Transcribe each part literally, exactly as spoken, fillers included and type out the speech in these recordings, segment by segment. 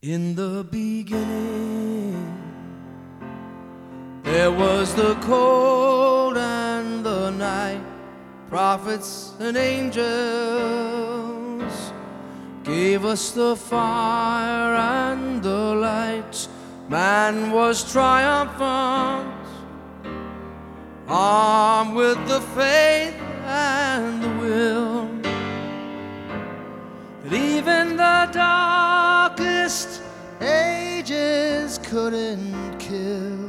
In the beginning, there was the cold and the night. Prophets and angels gave us the fire and the light. Man was triumphant, armed with the faith and the will that even the darkest ages couldn't kill.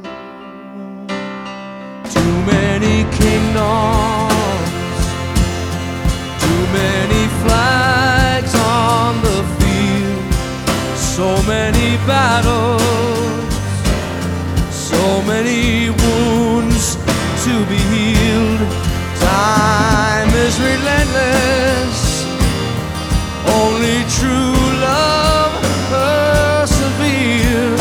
Too many kingdoms, too many flags on the field, so many battles, so many wounds to be healed. Time is relentless, only true love perseveres.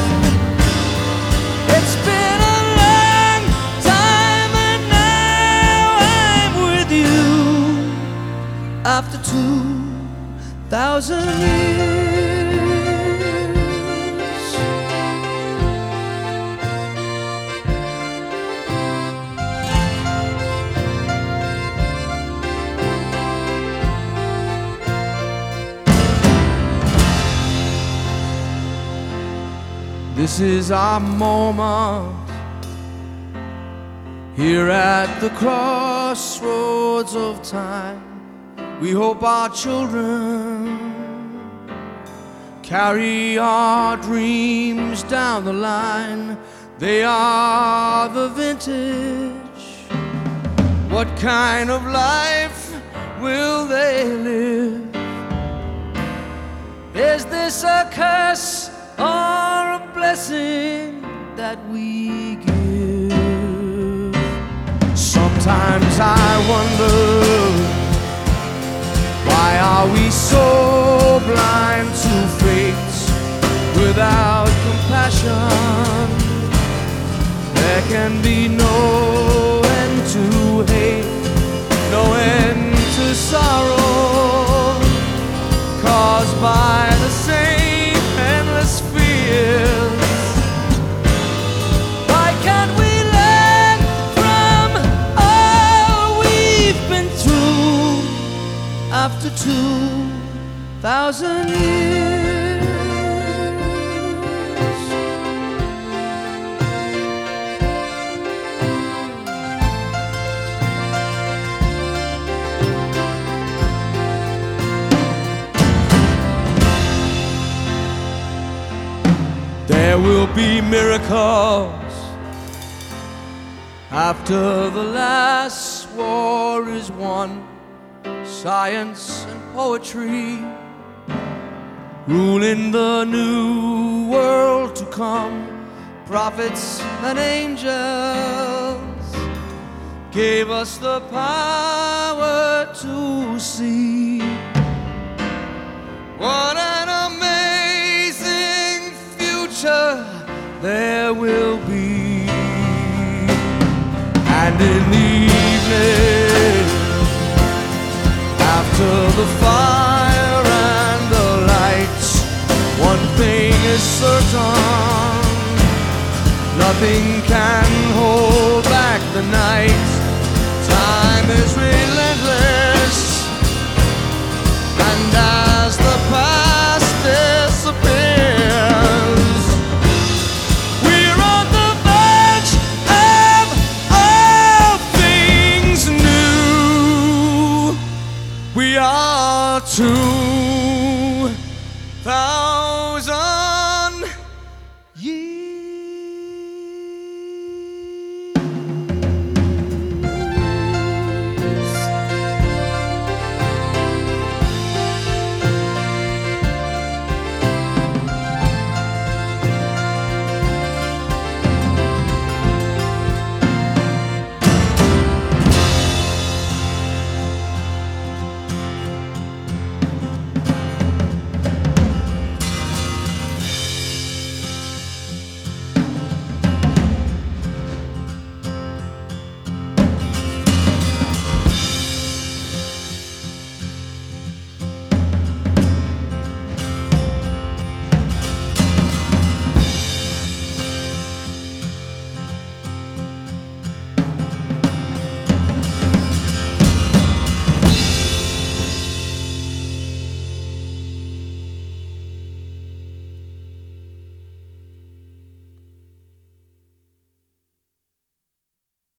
It's been a long time and now I'm with you after two thousand years. This is our moment, here at the crossroads of time. We hope our children carry our dreams down the line. They are the vintage. What kind of life will they live? Is this a curse or a blessing that we give? Sometimes I wonder, why are we so blind to fate without compassion? There can be no end to hate, no end to sorrow, caused by the same endless fears. Why can't we learn from all we've been through after two thousand years? There will be miracles after the last war is won. Science and poetry ruling the new world to come. Prophets and angels gave us the power to see. What an amazing future there will be. And in the evening, after the fire and the lights, one thing is certain, nothing can hold back the night. Time is relentless,